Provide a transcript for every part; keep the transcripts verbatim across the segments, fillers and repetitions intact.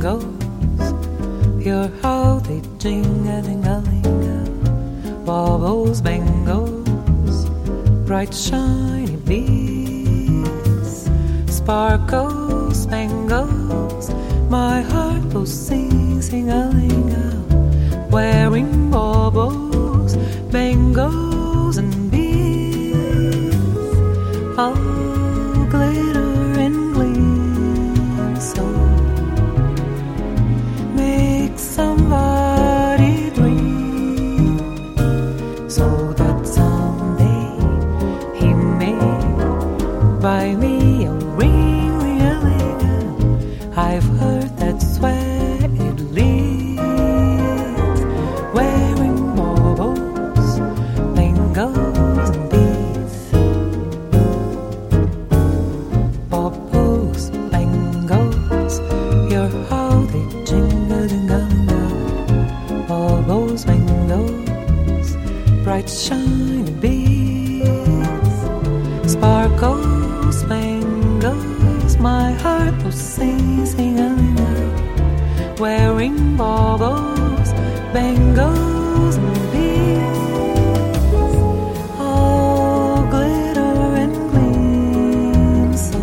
bangles, hear how they jingle-a-ling-a-ling-a. Baubles, bangles, bright shiny beads, sparkles, spangles, my heart goes sing-sing-a-ling-a. Wearing baubles, bangles, and beads, all glitter and gleam, so make somebody dream, so that someday he may buy me a ring, ring-a-ling-a. I've heard that's where it leads, wearing baubles, bangles, and beads. Baubles, bangles, hear how they jingle-jingle-jingle. Baubles, bangles, bright shiny beads, sparkles, spangles, my heart will sing, sing-a-ling-a. Wearing baubles, bangles, and beads, all glitter and gleam, so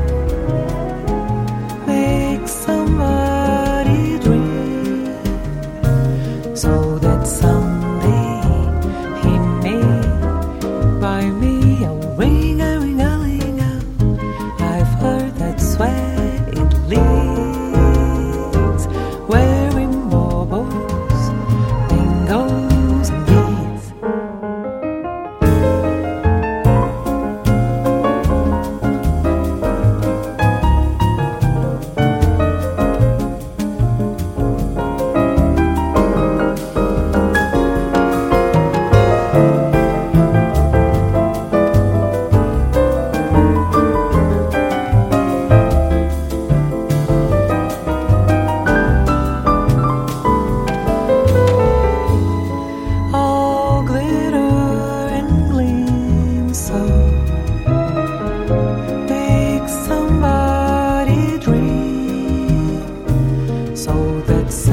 make somebody dream, so that someday he may buy me a ring, a ring, a ring, a. I've heard that's where it leads, wearing baubles, bangles, and beads. All glitter and gleam, so make somebody dream, so that